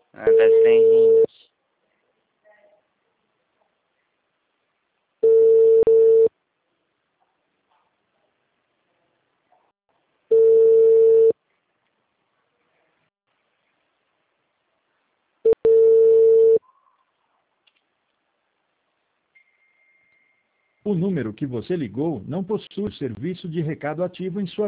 Ah, tá sem rins. O número que você ligou não possui serviço de recado ativo em sua